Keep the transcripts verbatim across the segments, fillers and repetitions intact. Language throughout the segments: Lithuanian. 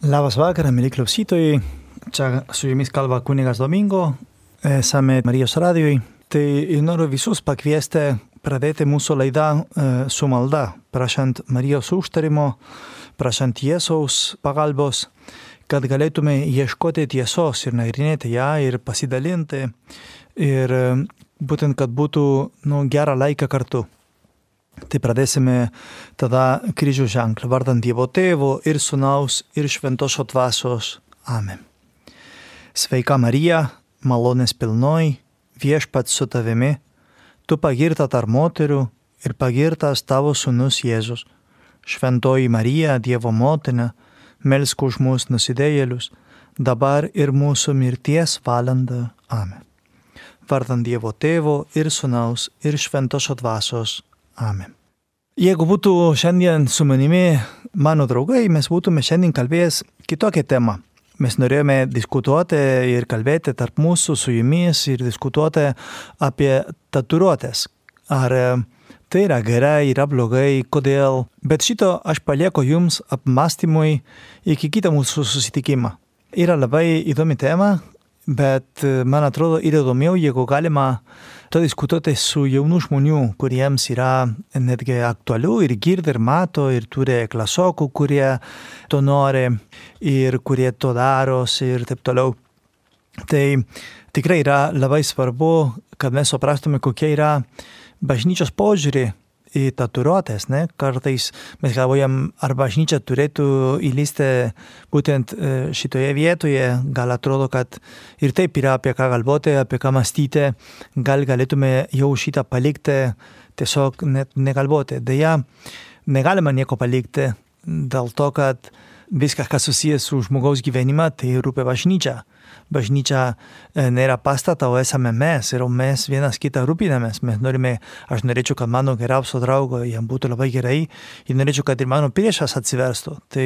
Labas vakaras, mieli klausytojai. Čia su jumis kalba kunigas Domingo. Esame Marijos radijoj. Tai noriu visus pakviesti pradėti mūsų laidą su malda, prašant Marijos užtarimo, prašant Jėzaus pagalbos, kad galėtume ieškoti tiesos ir nagrinėti ją ir pasidalinti. Ir būtent, kad būtų nu, gerą laiką kartu. Tai pradėsime tada kryžių ženklą, vardant Dievo Tėvo ir Sūnaus ir Šventosios Dvasios. Amen. Sveika Marija, malonės pilnoji, viešpats su tavimi, tu pagirta tarp moterų ir pagirtas tavo sūnus Jėzus. Šventoji Marija, Dievo motina, melsk už mus nusidėjėlius, dabar ir mūsų mirties valandą. Amen. Vardant Dievo Tėvo ir Sūnaus ir Šventosios Dvasios. Amen. Jeigu būtų šiandien su manimi mano draugai, mes būtume šiandien kalbėjęs kitokią temą. Mes norėjome diskutuoti ir kalbėti tarp mūsų su jumis ir diskutuoti apie tatuiruotes. Ar tai yra gerai, yra blogai, kodėl. Bet šito aš palieku jums apmąstymui iki kitą mūsų susitikimą. Yra labai įdomi tema, bet man atrodo yra įdomiau, jeigu galima to diskutuoti su jaunų žmonių, kuriems yra netgi aktualiu ir girdi ir mato ir turi klasokų, kurie to nori ir kurie to daros ir taip toliau. Tai tikrai yra labai svarbu, kad mes suprastume, kokie yra bažnyčios požiūrį į tatuiruotes, ne? Kartais mes galvojam, ar bažnyčia turėtų įlysti būtent šitoje vietoje. Gal atrodo, kad ir taip yra apie ką galvoti, apie ką mąstyti. Gal galėtume jau šitą palikti, tiesiog net negalvoti. Deja, negalima nieko palikti dėl to, kad viskas, kas susijęs su žmogaus gyvenimą, tai rūpi bažnyčia. Bažnyčia nėra pastata, o esame mes ir mes vienas kitą rūpinamės. Mes norime, aš norėčiau, kad mano geriausio draugo jam būtų labai gerai ir norėčiau, kad ir mano priešas atsiverstų. Tai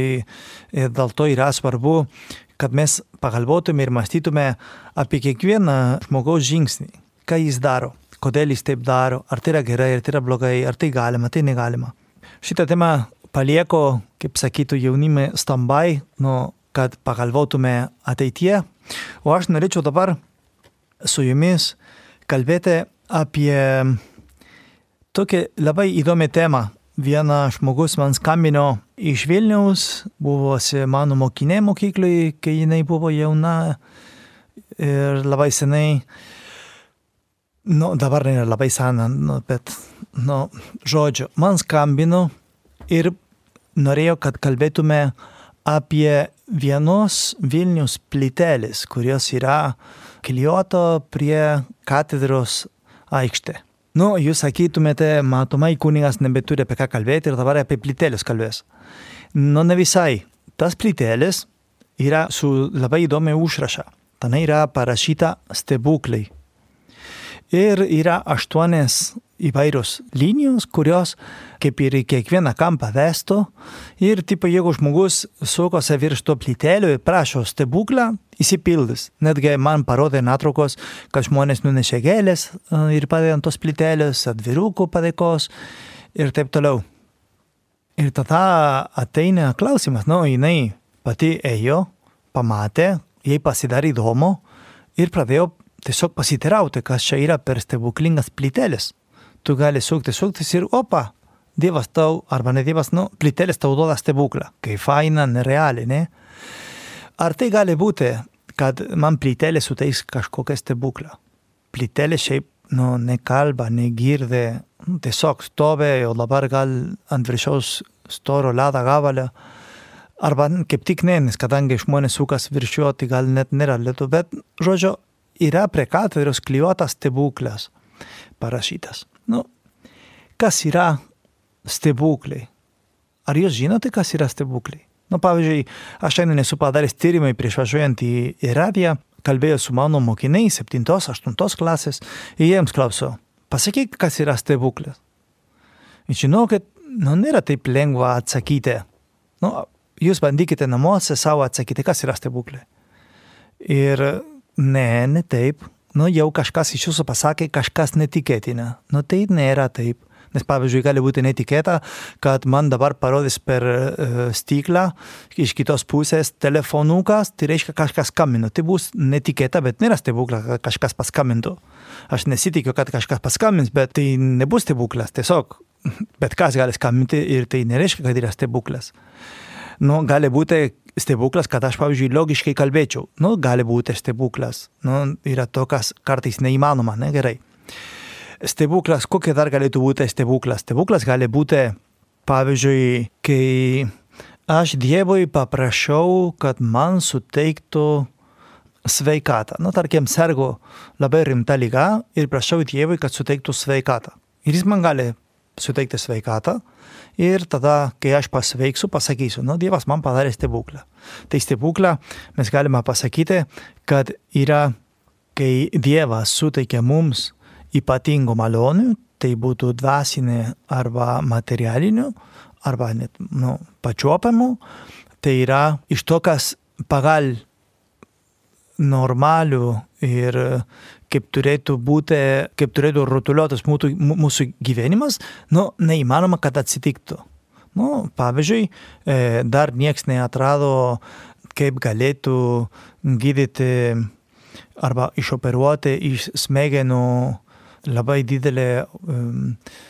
dėl to yra svarbu, kad mes pagalvotume ir mąstytume apie kiekvieną žmogaus žingsnį, ką jis daro, kodėl jis taip daro, ar tai yra gerai, ar tai yra blogai, ar tai galima, tai negalima. Šitą temą palieku, kaip sakytų jaunimai, stambai, nu, kad pagalvotume ateityje. O aš norėčiau dabar su jumis kalbėti apie tokią labai įdomią temą. Vienas žmogus man skambino iš Vilniaus, buvosi mano mokinė mokyklai, kai jinai buvo jauna ir labai senai. Nu, dabar nėra labai sena, nu, bet, nu, žodžiu, man skambino ir norėjo, kad kalbėtume apie vienos Vilniaus plytelės, kurios yra klijuoto prie katedros aikštė. Nu, jūs sakytumėte, matomai kunigas nebeturi apie ką kalbėti ir dabar apie plytelės kalbės. Nu, ne visai. Tas plytelės yra su labai įdomia užraša. Ten yra parašyta stebuklai. Ir yra aštuonios įvairios linijos, kurios kaip ir kiekvieną kampą vestų. Ir tipo, jeigu žmogus sukosi virš to plytelio ir prašo stebuklą, įsipildys. Netgi man parodė nuotraukos, kad žmonės nunešė gėlės ir padėjo ant tos plytelės, atvirukų padėkos ir taip toliau. Ir tada ateina klausimas, nu, jinai pati ėjo, pamatė, jai pasidarė įdomu ir pradėjo tiesiog pasiteirauti, kas čia yra per stebuklingas plyteles. Tu gali sukti, suktis ir opa, Dievas tau, arba ne Dievas, nu, plyteles tau duoda stebuklą. Kai faina, nerealiai, ne? Ar tai gali būti, kad man plytelė suteiks kažkokią stebuklą? Plytelė šiaip, nu, nekalba, negirdi, nu, tiesiog stovi, o dabar gal ant viršaus storo ledo gabalio. Arba kaip tik ne, nes kadangi žmonės sukas virš jo, tai gal net nėra ledo, bet, žodžio, yra prie katedros klijuotas stebuklas parašytas. Nu, kas yra stebuklai? Ar jūs žinote, kas yra stebuklai? Nu, pavyzdžiui, aš šiandien esu padaręs tyrimai prieš važiuojant į, į radiją, kalbėjau su mano mokiniais, septintos, aštuntos klasės, ir jiems klausau, pasakyk, kas yra stebuklas. Ir žinau, kad nu, nėra taip lengva atsakyti. Nu, jūs bandykite namuose savo atsakyti, kas yra stebuklai. Ir ne, ne taip. Nu, jau kažkas iš jūsų pasakė, kažkas netikėtina. Nu, tai nėra taip. Nes pavyzdžiui, gali būti netikėta, kad man dabar parodys per uh, stiklą iš kitos pusės telefonukas, tai reiškia kažkas skambino. Tai bus netikėta, bet nėra stebuklas, kad kažkas paskambintų. Aš nesitikiu, kad kažkas paskambins, bet tai nebus stebuklas. Tiesiog, bet kas gali skambinti ir tai nereiškia, kad yra stebuklas. Nu, gali būti stebuklas, kad aš, pavyzdžiui, logiškai kalbėčiau. Nu, gali būti stebuklas. Nu, yra to, kas kartais neįmanoma, ne, gerai. Stebuklas, kokie dar galėtų būti stebuklas? Stebuklas gali būti, pavyzdžiui, kai aš Dievui paprašiau, kad man suteiktų sveikatą. Nu, tarkim, sergu labai rimta liga ir prašau Dievui, kad suteiktų sveikatą. Ir jis man gali suteikti sveikatą ir tada, kai aš pasveiksiu, pasakysiu, nu, Dievas man padarė stebuklą. Tai stebuklą mes galime pasakyti, kad yra, kai Dievas suteikia mums ypatingų malonių, tai būtų dvasinė arba materialinių, arba net nu, pačiuopamų, tai yra iš to, kas pagal normalių ir kaip turėtų būti, kaip turėtų rotuliuotas mūsų, mūsų gyvenimas, nu, neįmanoma, kad atsitiktų. Nu, pavyzdžiui, dar nieks neatrado, kaip galėtų gydyti arba išoperuoti iš smegenų labai didelė um,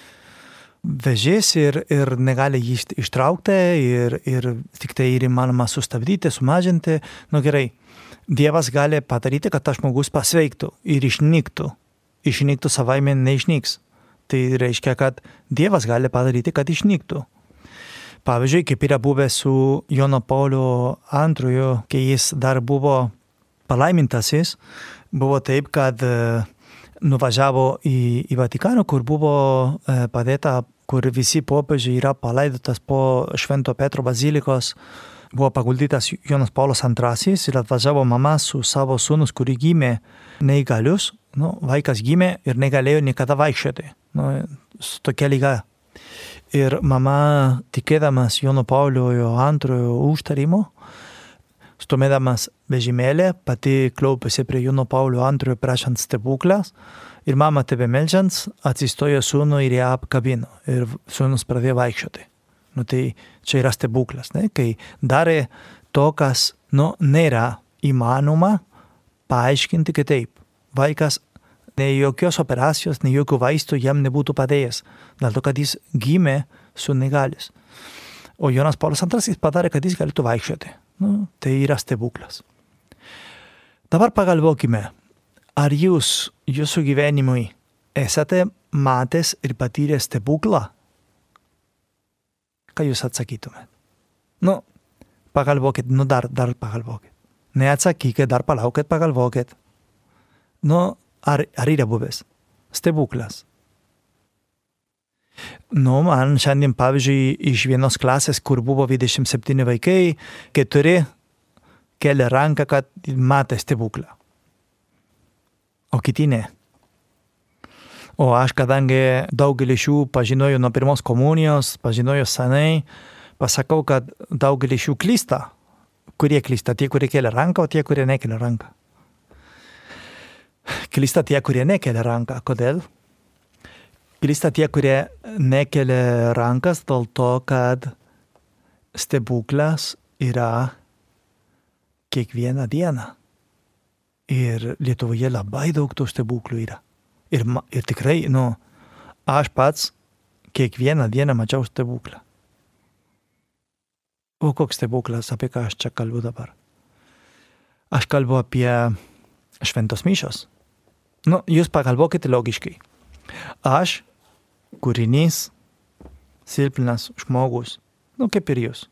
vėžys ir, ir negali jį ištraukti ir, ir tik tai ir įmanoma sustabdyti, sumažinti. Nu gerai, Dievas gali padaryti, kad tas žmogus pasveiktų ir išnyktų. Išnyktų savaime neišnyks. Tai reiškia, kad Dievas gali padaryti, kad išnyktų. Pavyzdžiui, kaip yra buvę su Jono Pauliu antrojo, kai jis dar buvo palaimintasis, buvo taip, kad nuvažiavo į, į Vatikaną, kur buvo e, padėta, kur visi popiežiai yra palaidotas po Švento Petro bazilikos, buvo paguldytas Jonas Paulius antrasis ir atvažiavo mama su savo sūnus, kuri gimė neįgalius, nu, vaikas gimė ir negalėjo niekada vaikščioti, nu, su tokia liga. Ir mama, tikėdamas Jono Paulio antrojo užtarimo, stumėdamas vežimėlį, pati klaupėsi prie Jono Paulio antrojo prašant stebuklas ir mama tebemeldžiant atsistojo sūnų ir ją apkabino ir sūnus pradėjo vaikščioti. Nu, tai čia yra stebuklas, ne? Kai darė to, kas nu, nėra įmanoma paaiškinti kitaip. Vaikas nei jokios operacijos, nei jokių vaistų jam nebūtų padėjęs, dėl to, kad jis gimė su negalis. O Jonas Paulius antrasis padarė, kad jis galėtų vaikščioti. Nu, tai yra stebuklas. Dabar pagalvokime, ar jūs jūsų gyvenimui esate matęs ir patyrę stebuklą? Ką jūs atsakytumėt? Nu, pagalvokit, nu dar, dar pagalvokit. Neatsakykit, dar palaukit, pagalvokit. Nu, ar, ar yra buvęs stebuklas? Nu, man šiandien, pavyzdžiui, iš vienos klasės, kur buvo dvidešimt septyni vaikai, keturi kelia ranką, kad matė stebuklą. O kiti ne. O aš, kadangi daugelį šių pažinoju nuo pirmos komunijos, pažinoju senai, pasakau, kad daugelį šių klysta. Kurie klysta? Tie, kurie kelia ranką, o tie, kurie nekelia ranką. Klysta tie, kurie nekelia ranką. Kodėl? Klysta tie, kurie nekelia rankas dėl to, kad stebuklas yra kiekvieną dieną. Ir Lietuvoje labai daug tų stebuklų yra. Ir, ir tikrai, nu, aš pats kiekvieną dieną mačiau stebuklą. O koks stebuklas, apie ką aš čia kalbu dabar? Aš kalbu apie šventos mišios. Nu, jūs pagalvokite logiškai. Aš, kūrinys, silpnas žmogus, nu kaip ir jūs.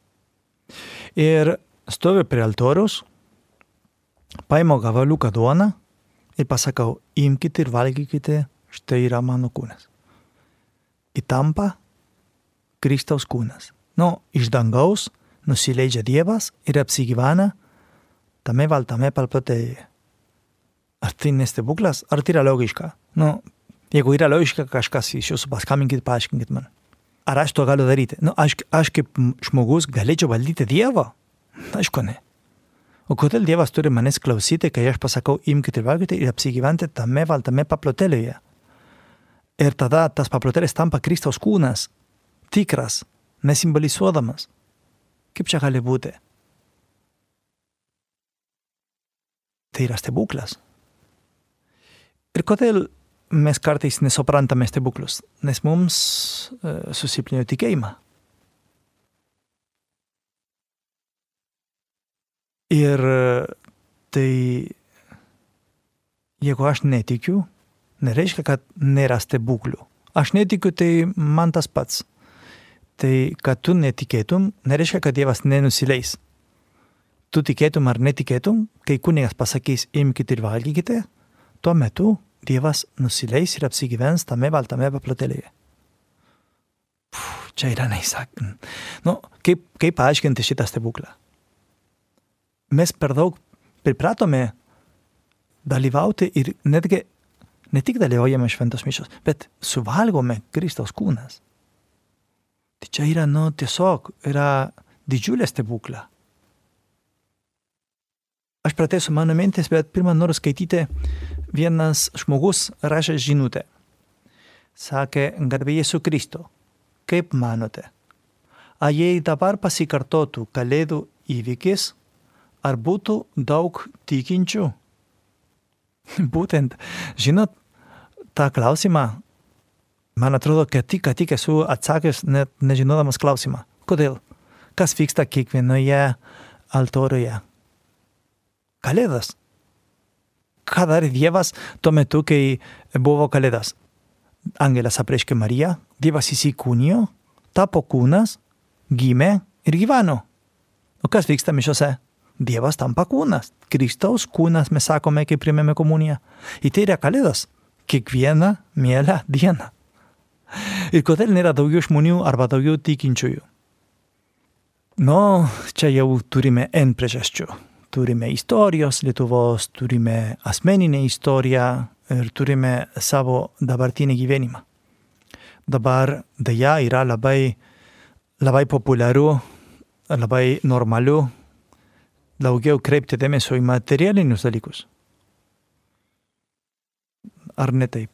Ir stoviu prie altoriaus, paimu gabaliuką duoną ir pasakau, imkite ir valgykite, štai yra mano kūnas. Įtampa Kristaus kūnas. Nu, iš dangaus nusileidžia Dievas ir apsigyvena tame baltame palpotėje. Ar tai nestebuklas, ar tai yra logiška? Nu, jeigu yra logiška kažkas iš jūsų, paskambinkit, paaiškinkit man. Ar aš to galiu daryti? Nu, aš, aš kaip žmogus galėčiau valdyti Dievą? Aišku, ne. O kodėl Dievas turi manęs klausyti, kai aš pasakau, imkite ir valgykite ir apsigyventi tame baltame paplotėlėje? Ir tada tas paplotėlis tampa Kristaus kūnas, tikras, nesimbolizuodamas. Kaip čia gali būti? Tai yra stebuklas. Ir kodėl mes kartais nesuprantame stebuklus? Nes mums e, susilpnėjo tikėjimą. Ir tai, jeigu aš netikiu, nereiškia, kad nėra stebuklų. Aš netikiu, tai man tas pats. Tai, kad tu netikėtum, nereiškia, kad Dievas nenusileis. Tu tikėtum ar netikėtum, kai kunigas pasakys, imkite ir valgykite, tuo metu Dievas nusileis ir apsigyvens tame baltame paplotėlyje. Puh, čia yra neįsakant. Nu, kaip, kaip paaiškinti šitą stebuklą? Mes per daug pripratome dalyvauti ir netgi ne tik dalyvaujame šventos mišios, bet suvalgome Kristaus kūnas. Tai čia yra, nu, tiesiog yra didžiulė stebukla. Aš pratęsiu mano mintis, bet pirmą noriu skaityti, vienas žmogus rašė žinutę. Sakė, garbė Jėzų Kristų, kaip manote, ar jei dabar pasikartotų kalėdų įvykis, ar būtų daug tikinčių? Būtent, žinot, tą klausimą, man atrodo, kad tik, kad tik esu atsakęs, net nežinodamas klausimą. Kodėl? Kas vyksta kiekvienoje altoriuje? Kalėdas. Ką darė Dievas tuo metu, kai buvo kalėdas? Angelas apreiškė Mariją, Dievas įsikūnijo, tapo kūnas, gimė ir gyveno. O kas vyksta mišiose? Dievas tampa kūnas. Kristaus kūnas, mes sakome, kai priėmėme komuniją. Ir tai yra kalėdas. Kiekvieną mielą dieną. Ir kodėl nėra daugiau žmonių arba daugiau tikinčiųjų? Nu, čia jau turime N priežasčių. Turime istorijos Lietuvos, turime asmeninę istoriją ir turime savo dabartinį gyvenimą. Dabar deja yra labai, labai populiaru, labai normalu daugiau kreipti dėmesio į materialinius dalykus. Ar ne taip?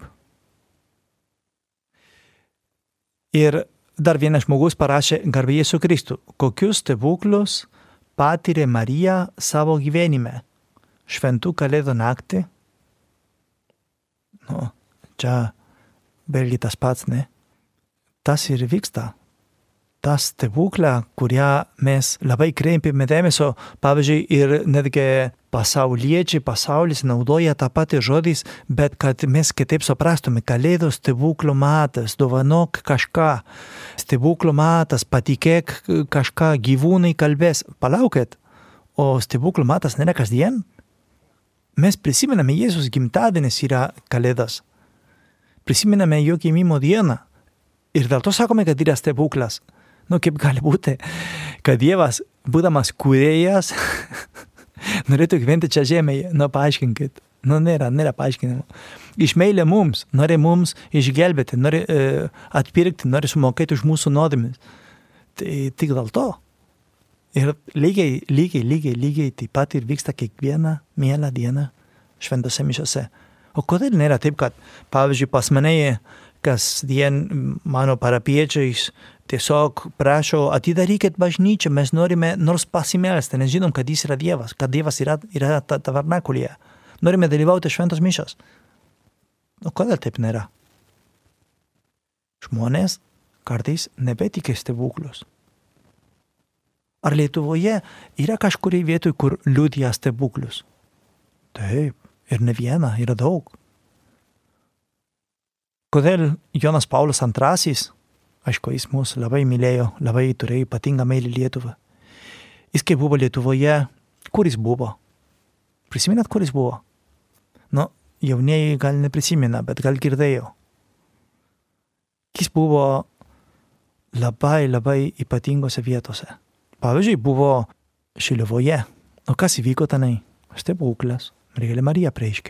Ir dar vienas žmogus parašė, garbė Jėzų Kristų, kokius stebuklus patyrė Marija savo gyvenime, šventų kalėdų naktį? Nu, čia vėlgi tas pats, ne? Tas ir vyksta. Tas stebuklą, kurią mes labai kreipiame dėmesio, pavyzdžiui, ir netgi pasauliečiai, pasaulis naudoja tą patį žodis, bet kad mes kitaip suprastume, kalėdų stebuklo matas, dovanok kažką, stebuklo matas, patikėk kažką, gyvūnai kalbės, palaukit, o stebuklo matas nėra kasdien? Mes prisimename, Jėzus gimtadienis yra kalėdas, prisimename jo gimimo dieną ir dėl to sakome, kad yra stebuklas. Nu, kaip gali būti, kad Dievas, būdamas kūrėjas, norėtų gyventi čia žemėje? Nu, paaiškinkit. Nu, nėra, nėra paaiškinimo. Iš meilė mums, nori mums išgelbėti, nori e, atpirkti, nori sumokėti už mūsų nuodėmes. Tai tik dėl to. Ir lygiai, lygiai, lygiai, lygiai taip pat ir vyksta kiekvieną mielą dieną šventose mišiose. O kodėl nėra taip, kad, pavyzdžiui, pas mane kasdien mano parapiečiais tiesiog prašo, atidarykit bažnyčią, mes norime nors pasimelsti, nes žinom, kad jis yra Dievas, kad Dievas yra, yra tabernakulyje. Norime dalyvauti šventos mišios. O kodėl taip nėra? Žmonės kartais nebetikė stebuklus. Ar Lietuvoje yra kažkurį vietoj, kur liudija stebuklus? Taip, ir ne viena, yra daug. Kodėl Jonas Paulius antrasis, aišku, jis mus labai mylėjo, labai turėjo ypatingą meilį Lietuvą. Jis kai buvo Lietuvoje, kur jis buvo? Prisimenat, kur jis buvo? Nu, jaunieji gal neprisimena, bet gal girdėjo. Jis buvo labai, labai ypatingose vietose. Pavyzdžiui, buvo Šilovoje. O kas įvyko tenai? Stebuklas. Mergelė Marija apreiškė.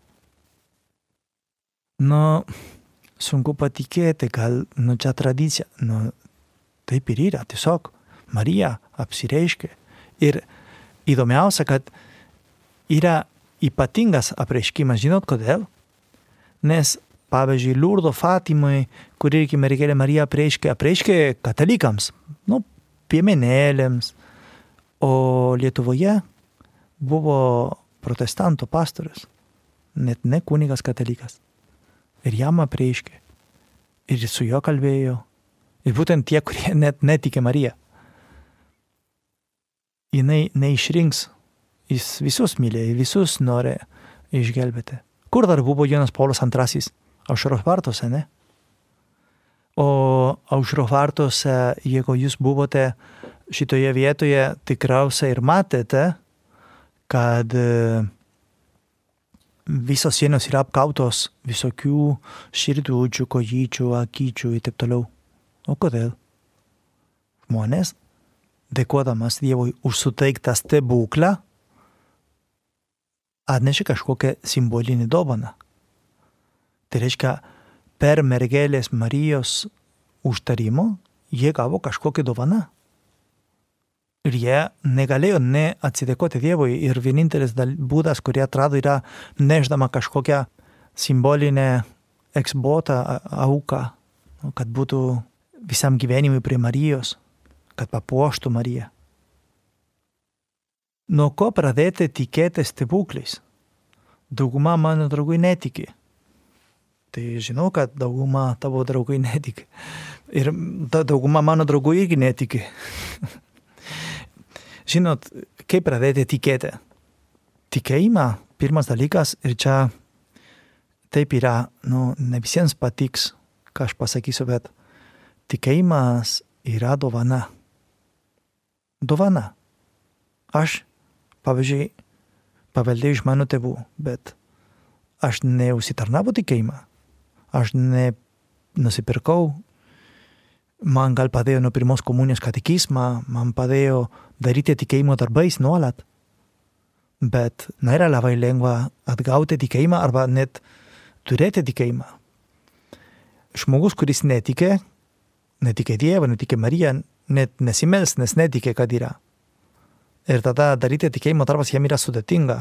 Nu, sunku patikėti, gal, nu, čia tradicija. Nu, taip ir yra, tiesiog Marija apsireiškė. Ir įdomiausia, kad yra ypatingas apreiškimas, žinot kodėl? Nes pavyzdžiui, Liurdo Fatimai, kur irgi mergelė Marija apreiškė, apreiškė katalikams, nu, piemenėlėms, o Lietuvoje buvo protestanto pastorius, net ne kunigas katalikas. Ir jam apreiškė, ir su juo kalbėjo, ir būtent tie, kurie net netikė Mariją. Jinai neišrinks, jis visus mylėjo, visus nori išgelbėti. Kur dar buvo Jonas Paulius antrasis? Aušros vartuose, ne? O aušros vartuose, jeigu jūs buvote šitoje vietoje, tikriausiai ir matėte, kad visos sienos yra apkautos visokių širdučių, kojyčių, akyčių ir taip toliau. O kodėl? Žmonės, dėkodamas Dievui už suteiktą stebuklą, atnešė kažkokią simbolinį dovaną. Tai reiškia, per mergelės Marijos užtarimo jie gavo kažkokią dovaną. Ir jie negalėjo neatsidėkoti Dievui. Ir vienintelis būdas, kurį atrado, yra neždama kažkokią simbolinę eksbotą auką, kad būtų visam gyvenimui prie Marijos, kad papuoštų Mariją. Nuo ko pradėti tikėti stebuklais? Dauguma mano draugų netiki. Tai žinau, kad dauguma tavo draugų netiki. Ir dauguma mano draugų irgi netiki. Žinot, kaip pradėti tikėti? Tikėjimą, pirmas dalykas, ir čia taip yra, nu, ne visiems patiks, ką aš pasakysiu, bet tikėjimas yra dovana. Dovana. Aš, pavyzdžiui, paveldėjau iš mano tėvų, bet aš neusitarnavau tikėjimą. Aš nenusipirkau. Man gal padėjo nuo pirmos komunijos katekizmą, man padėjo daryti tikėjimo darbais nuolat. Bet nėra labai lengva atgauti tikėjimą arba net turėti tikėjimą. Žmogus, kuris netikė, netikė Dievą, netikė Mariją, net nesimels, nes netikė, kad yra. Ir tada daryti tikėjimo darbas jam yra sudėtinga.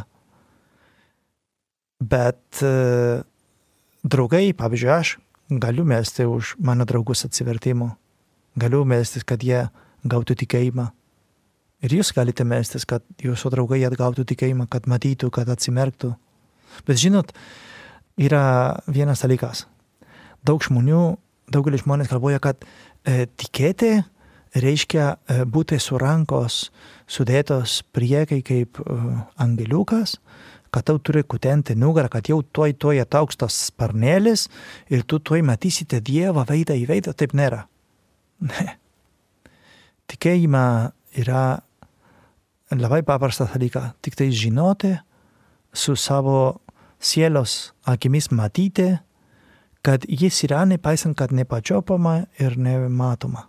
Bet e, draugai, pavyzdžiui, aš galiu melsti už mano draugus atsivertimo. Galiu melstis, kad jie gautų tikėjimą. Ir jūs galite melstis, kad jūsų draugai atgautų tikėjimą, kad matytų, kad atsimerktų. Bet žinot, yra vienas dalykas. Daug žmonių, daugelis žmonės galvoja, kad e, tikėti reiškia e, būti su rankos sudėtos priekai kaip e, angeliukas, kad tau turi kutenti nugarą, kad jau tuoj tuoj ataugs tas sparnėlis ir tu tuoj matysite Dievą veidą į veidą. Taip nėra. Ne. Tikėjimą yra labai paprastas dalykas. Tik tai žinoti, su savo sielos akimis matyti, kad jis yra nepaisant, kad nepačiopama ir nematoma.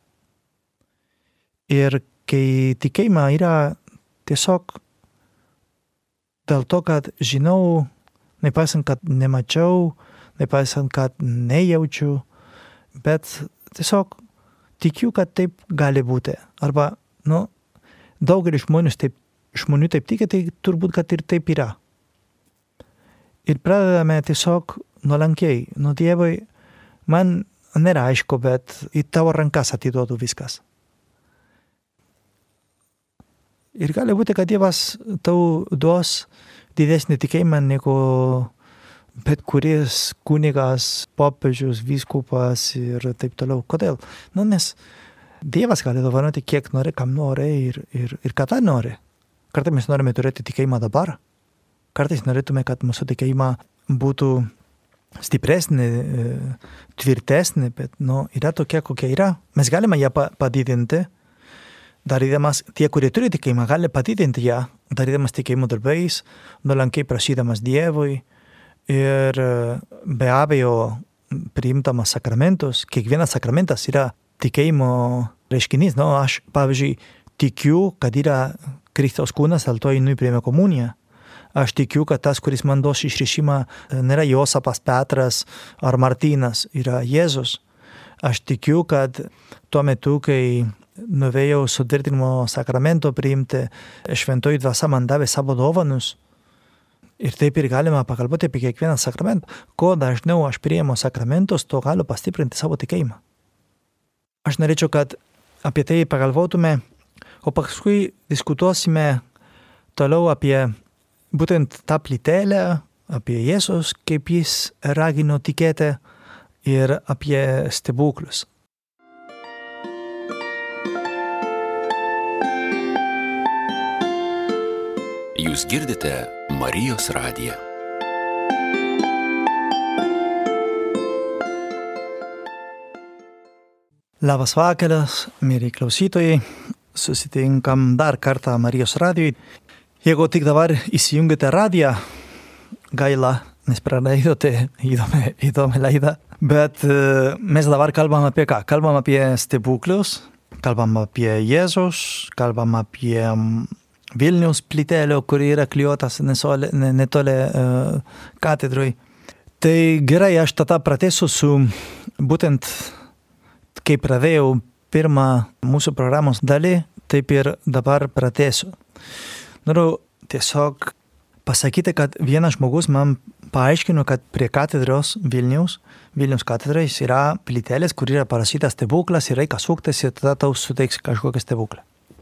Ir kai tikėjimą yra tiesiog dėl to, kad žinau, nepaisant, kad nemačiau, nepaisant, kad nejaučiu, bet tiesiog tikiu, kad taip gali būti. Arba, nu, daugelis žmonių taip, žmonių taip tiki, tai turbūt, kad ir taip yra. Ir pradedame tiesiog nuolankiai, nu Dievui, man nėra aišku, bet į tavo rankas atiduodu viskas. Ir gali būti, kad Dievas tau duos didesnį tikėjimą negu bet kuris kunigas, popiežius, vyskupas ir taip toliau. Kodėl? Nu, nes Dievas gali dovanoti kiek nori, kam nori ir, ir, ir kada nori. Kartais mes norime turėti tikėjimą dabar. Kartais norėtume, kad mūsų tikėjimą būtų stipresnė, tvirtesnė, bet nu, yra tokia, kokia yra. Mes galime ją padidinti. Darydamas, tie, kurie turi tikėjimą, gali padidinti ją, darydamas tikėjimo darbais, nuolankiai prašydamas Dievui ir be abejo priimtamas sakramentus. Kiekvienas sakramentas yra tikėjimo reiškinys. Nu, aš, pavyzdžiui, tikiu, kad yra Kristaus kūnas, dėl to einu į pirmą komuniją. Aš tikiu, kad tas, kuris man duos išrišimą, nėra Josapas, Petras ar Martynas, yra Jėzus. Aš tikiu, kad tuo metu, kai nuvėjau sutvirtinimo sakramento priimti, šventoji dvasia man davė savo dovanus. Ir taip ir galima pakalbėti apie kiekvieną sakramentą. Kuo dažniau aš priimu sakramentus, to galiu pastiprinti savo tikėjimą. Aš norėčiau, kad apie tai pagalvotume, o paskui diskutuosime toliau apie būtent tą plytelę, apie Jėzus, kaip jis ragino tikėti ir apie stebuklus. Jūs girdite Marijos radiją. Labas vakaras, mėly klausytojai. Susitinkam dar kartą Marijos radijui. Jeigu tik dabar įsijungite radiją, gaila, nes praleidote įdomią, įdomią laidą. Bet mes dabar kalbam apie ką? Kalbam apie stebuklus, kalbam apie Jėzus, kalbam apie Vilniaus plytelio, kuri yra klijuotas netoli uh, katedroj. Tai gerai, aš tada pratęsiu su būtent, kai pradėjau pirmą mūsų programos dalį, taip ir dabar pratęsiu. Noriu tiesiog pasakyti, kad vienas žmogus man paaiškino, kad prie katedros Vilniaus, Vilniaus katedros yra plytelės, kur yra parašytas stebuklas ir reikia suktis ir tada tau suteiks kažkokią stebuklą.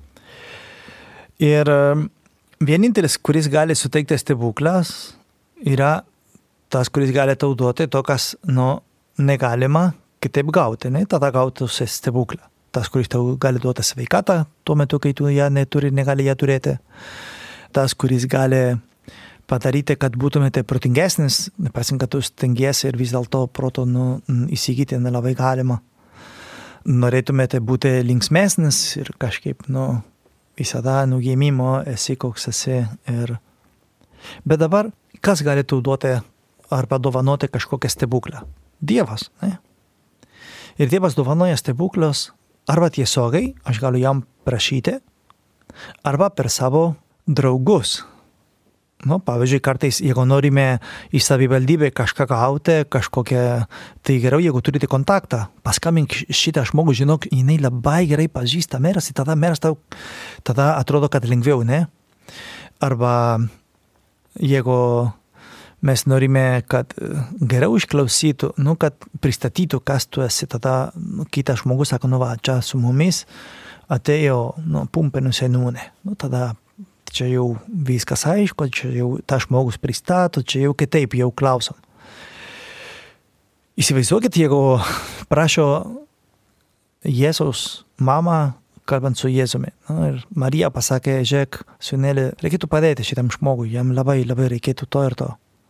Ir vienintelis, kuris gali suteikti stebuklas, yra tas, kuris gali tau duoti to, kas nu, negalima kitaip gauti, ne? Tada gautų stebuklą. Tas, kuris tau gali duoti sveikatą tuo metu, kai tu ją neturi, negali ją turėti. Tas, kuris gali padaryti, kad būtumėte protingesnis, nepaisant, kad tu stengiesi ir vis dėlto proto nu, įsigyti nelabai galima. Norėtumėte būti linksmesnis ir kažkaip, nu, visada nugėmimo esi koks esi. Ir... Bet dabar, kas gali tau duoti arba dovanoti kažkokią stebuklą? Dievas, ne? Ir Dievas dovanoja stebuklus arba tiesiogai, aš galiu jam prašyti, arba per savo draugus. Nu, pavyzdžiui, kartais, jeigu norime į savivaldybę kažką gauti, kažkokią, tai geriau, jeigu turite kontaktą, paskambink šitą žmogų, žinok, jinai labai gerai pažįsta meras, ir tada meras tau, tada atrodo, kad lengviau, ne? Arba, jeigu mes norime, kad geriau išklausytų, nu, kad pristatytų, kas tu esi, tada nu, kitas žmogus sako, nu, va, čia su mumis atėjo, nu, pumpenu seniūnė, nu, tada čia jau viskas aišku, čia jau tą žmogus pristato, čia jau kitaip jau klausom. Įsivaizduokit, jeigu prašo Jėzaus mama, kalbant su Jėzumi. Na, ir Marija pasakė, žiūrėk, sūneli, reikėtų padėti šitam žmogui, jam labai, labai reikėtų to ir to.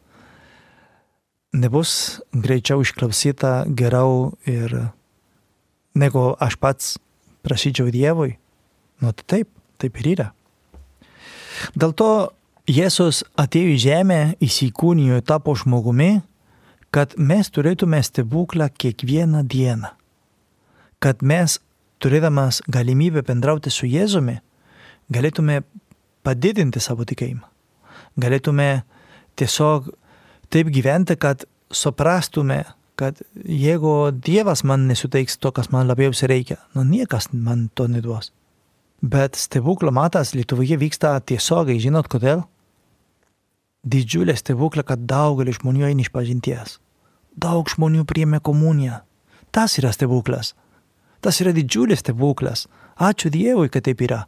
Nebus greičiau išklausyta geriau ir negu aš pats prašyčiau Dievui. Nu, tai taip, taip ir yra. Dėl to Jėzus atėjo į žemę, įsikūnijo, tapo žmogumi, kad mes turėtume stebuklą kiekvieną dieną. Kad mes, turėdamas galimybę bendrauti su Jėzumi, galėtume padidinti savo tikėjimą. Galėtume tiesiog taip gyventi, kad suprastume, kad jeigu Dievas man nesuteiks to, kas man labiausiai reikia, nu niekas man to neduos. Bet stebuklo matas Lietuvoje vyksta tiesiogai, žinot kodėl? Didžiulė stebukla, kad daugelis žmonių eina išpažinties. Daug žmonių priėmė komuniją. Tas yra stebuklas. Tas yra didžiulis stebuklas. Ačiū Dievui, kad taip yra.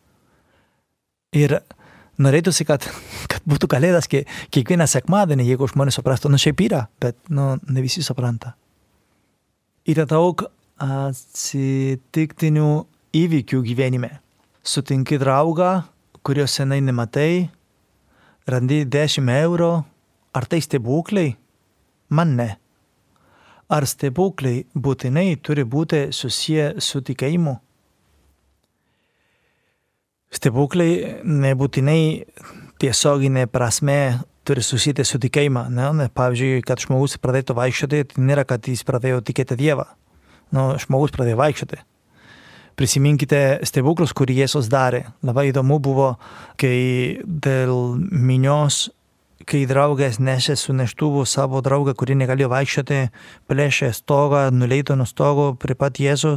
Ir norėtųsi, kad, kad būtų kalėdas kiekvieną sekmadienį, jeigu žmonės suprastų, nu šiaip yra, bet nu, ne visi supranta. Yra daug atsitiktinių įvykių gyvenime. Sutinki draugą, kurio senai nematai, randi dešimt eurų, ar tai stebuklai? Man ne. Ar stebuklai būtinai turi būti susiję su tikėjimu? Stebuklai nebūtinai tiesioginė prasme turi susijęti su tikėjimą. Ne? Pavyzdžiui, kad žmogus pradėtų vaikščioti, tai nėra, kad jis pradėjo tikėti Dievą. Nu, žmogus pradėjo vaikščioti. Prisiminkite stebuklus, kurį Jėzus darė. Labai įdomu buvo, kai dėl minios, kai draugas nešė su neštuvu savo draugą, kurį negalėjo vaikščioti, plėšė stogą, nuleido nuo stogo prie pat Jėzus.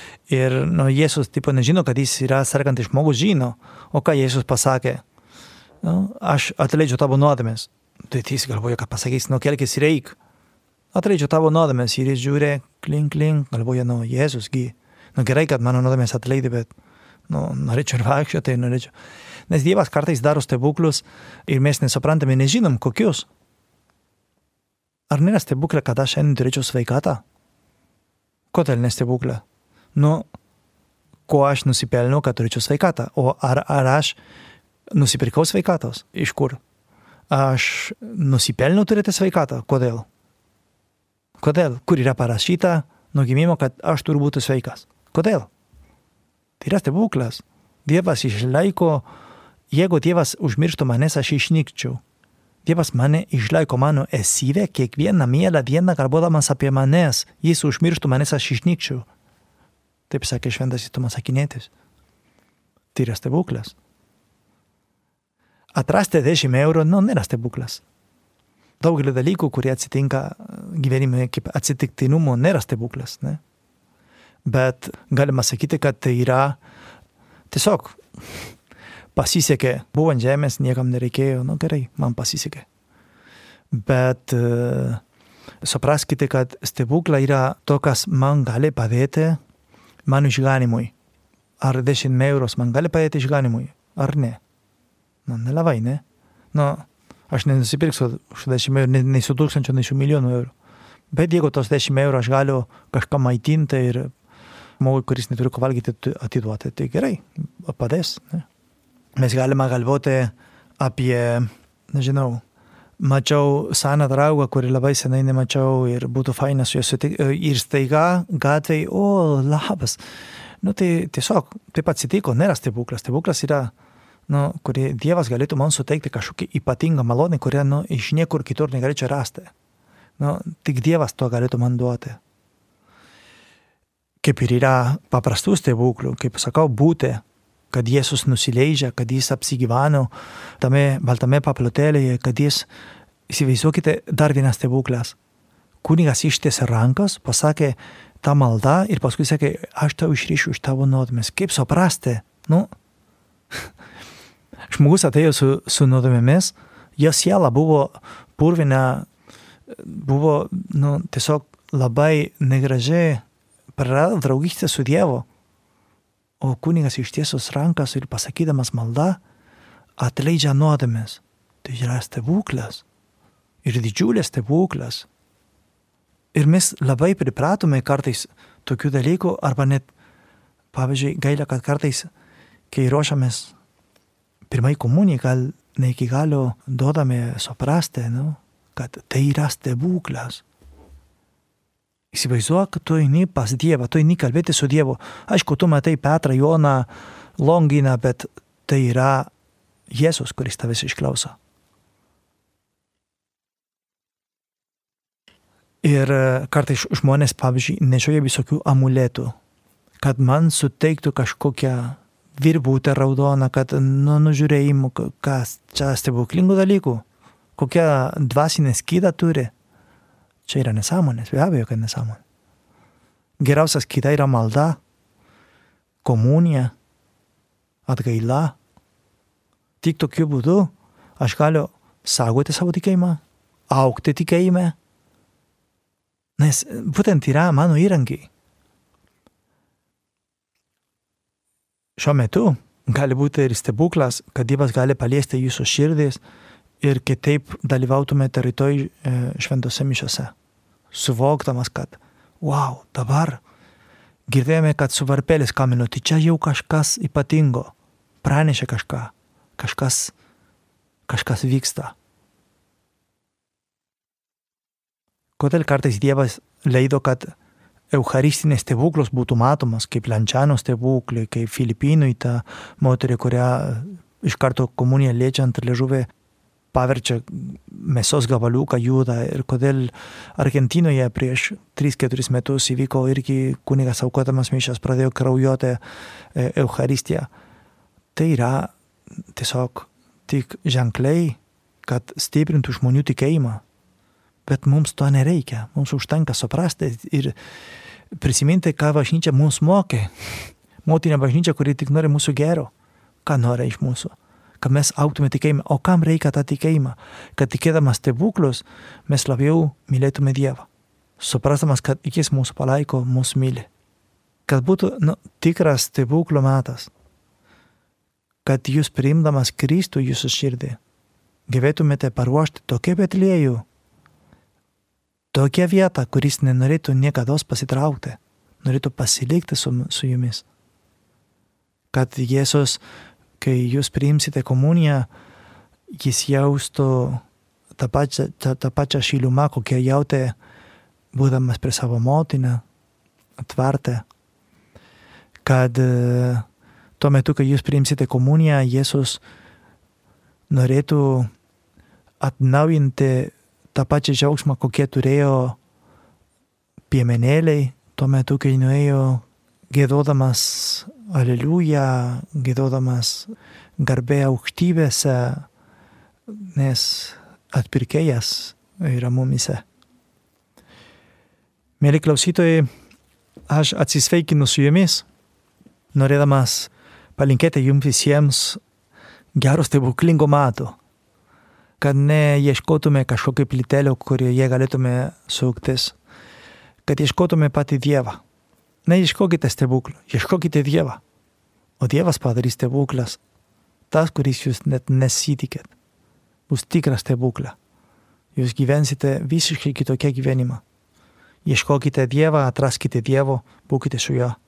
Ir nu, Jėzus tipo nežino, kad jis yra sergantis žmogus, žino. O ką Jėzus pasakė? Nu, aš atleidžiu tavo nuodėmes. Tai jis galvoja, kad pasakys, nu kelkis reik. Atleidžiu tavo nuodėmes ir jis žiūrė, klink, klink, galvoja, nu Jėzus, gi. Nu gerai, kad mano nuodėmes atleidė, bet nu, norėčiau ir vaikščioti, tai norėčiau. Nes Dievas kartais daro stebuklus ir mes nesuprantame, nežinom kokius. Ar nėra stebuklė, kad aš šiandien turėčiau sveikatą? Kodėl ne stebuklė? Nu, ko aš nusipelniau, kad turėčiau sveikatą? O ar, ar aš nusipirkau sveikatos? Iš kur? Aš nusipelniau turėti sveikatą? Kodėl? Kodėl? Kur yra parašyta nuo gimimo, kad aš turiu būti sveikas? Kodėl? Tai yra stebuklas. Dievas išlaiko, jeigu Dievas užmirštų manęs, aš išnykčiau. Dievas mane išlaiko mano esybę, kiekvieną mielą dieną kalbėdamas apie manęs. Jis užmirštų manęs, aš išnykčiau. Taip sakė šventasis Tomas Akvinietis. Tai yra stebuklas. Atrasti dešimt eurų, nu, nėra stebuklas. Daugelį dalykų, kurie atsitinka gyvenime kaip atsitiktinumo, nėra stebuklas, ne? Bet galima sakyti, kad tai yra tiesiog pasisekė. Buvo ant žemės, niekam nereikėjo, nu gerai, man pasisekė. Bet uh, supraskite, kad stebukla yra to, kas man gali padėti mano išganimui. Ar dešimt eurų man gali padėti išganimui, ar ne? Nu, nelabai, ne? Nu, aš nenusipirksiu už dešimt eurų, nei su tūkstančio, nei su milijonų eurų. Bet jeigu tos dešimt eurų aš galiu kažką maitinti ir žmogui, kuris neturi ko valgyti, atiduoti, tai gerai, padės. Ne? Mes galime galvoti apie, nežinau, mačiau seną draugą, kurį labai senai nemačiau ir būtų faina su juo sutikti. Ir staiga gatvėj, o, labas. Nu, tai tiesiog taip atsitiko, nėra stebuklas. Stebuklas yra, nu, kurį Dievas galėtų man suteikti kažkokį ypatingą malonę, kurią, nu, iš niekur kitur negalėčiau rasti. Nu, tik Dievas to galėtų man duoti. Kaip ir yra paprastų stebuklų, kaip sakau, būti, kad Jėzus nusileidžia, kad jis apsigyveno tame baltame paplotėlėje, kad jis, įsivaizduokite, dar vienas stebuklas. Kunigas ištiesė rankas, pasakė tą maldą ir paskui sakė, aš tau išrišiu iš tavo nuodėmes. Kaip suprasti? Nu, žmogus atėjo su, su nuodėmėmis, jo siela buvo purvina, buvo, nu, tiesiog labai negražiai, prarado draugystę su Dievu. O kunigas ištiesus rankas ir pasakydamas maldą, atleidžia nuodėmes. Tai yra stebuklas. Ir didžiulis stebuklas. Ir mes labai pripratome kartais tokių dalykų, arba net, pavyzdžiui, gaila, kad kartais, kai ruošiamės pirmai komunijai, gal ne iki galo duodame suprasti, nu, kad tai yra stebuklas. Įsivaizduok, kad tu eini pas Dievą, tu eini kalbėti su Dievu. Aišku, tu matai Petrą, Joną, Longiną, bet tai yra Jėzus, kuris tavęs išklauso. Ir kartais žmonės, pavyzdžiui, nešioja visokių amuletų, kad man suteiktų kažkokią virbutę raudoną, kad nu, nužiūrėjimų, kas čia stebuklingų dalykų, kokią dvasinę skydą turi. Čia yra nesąmonės, be abejo, kad nesąmonė. Geriausias kita yra malda, komunija, atgaila. Tik tokiu būdu aš galiu saugoti savo tikėjimą, augti tikėjime, nes būtent yra mano įrankiai. Šiuo metu gali būti ir stebuklas, kad Dievas gali paliesti jūsų širdis ir kitaip dalyvautumėte rytoj šventose mišiose. Suvokdamas, kad, wow, dabar girdėjome, kad su varpelis kamino, tai čia jau kažkas ypatingo, pranešė kažką, kažkas, kažkas vyksta. Kodėl kartais Dievas leido, kad eucharistinės stebuklus būtų matomas, kaip Lančiano stebuklai, kaip Filipinui ta moterį, kurią iš karto komuniją liečiant liežuvį paverčia mėsos gabaliuką judą ir kodėl Argentinoje prieš tris keturis metus įvyko irgi kunigas aukodamas mišias pradėjo kraujuoti Eucharistiją. Tai yra tiesiog tik ženkliai, kad stiprintų žmonių tikėjimą. Bet mums to nereikia. Mums užtenka suprasti ir prisiminti, ką bažnyčia mums mokė. Motinė bažnyčia, kuri tik nori mūsų gero. Ką nori iš mūsų? kad mes augtume tikėjimą. O kam reikia tą tikėjimą? Kad tikėdamas stebuklus, mes labiau mylėtume Dievą. Suprastamas, kad jis mūsų palaiko, mūsų myli. Kad būtų nu, tikras stebuklų metas. Kad jūs priimdamas Kristų jūsų širdį, gyvėtumėte paruošti tokią Betliejų, tokią vietą, kuris nenorėtų niekados pasitraukti, norėtų pasilikti su, su jumis. Kad Jėzus, kai jūs priimsite komuniją, jis jaustų tą pačią, tą, tą pačią šilumą, kokią jautė, būdamas prie savo motiną, atvartę. Kad tuo metu, kai jūs priimsite komuniją, Jėzus norėtų atnaujinti tą pačią džiaugsmą, kokie turėjo piemenėliai, tuo metu, kai nuėjo gėdodamas Aleliuja, gėdodamas garbė aukštybėse, nes atpirkėjas yra mumise. Mėly klausytojai, aš atsisveikinu su jumis, norėdamas palinkėti jums visiems gero stebuklingo metų, kad neieškotume kažkokio plytelio, kurioje galėtume suktis, kad ieškotume patį Dievą. Neieškokite stebuklų, ieškokite Dievą. O Dievas padarys stebuklas, tas, kuris jūs net nesitikėt. Bus tikras stebuklą. Jūs gyvensite visiškai kitokią gyvenimą. Ieškokite Dievą, atraskite Dievo, būkite su juo.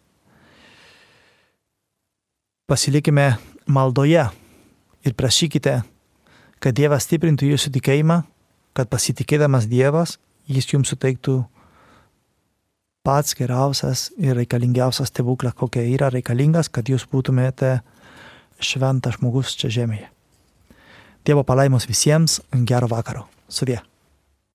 Pasilikime maldoje ir prašykite, kad Dievas stiprintų jūsų tikėjimą, kad pasitikėdamas Dievas, jis jums suteiktų pats geriausias ir reikalingiausias stebuklas, kokia yra reikalingas, kad jūs būtumėte šventas žmogus čia žemėje. Dievo palaimos visiems, gero vakaro. Sudie.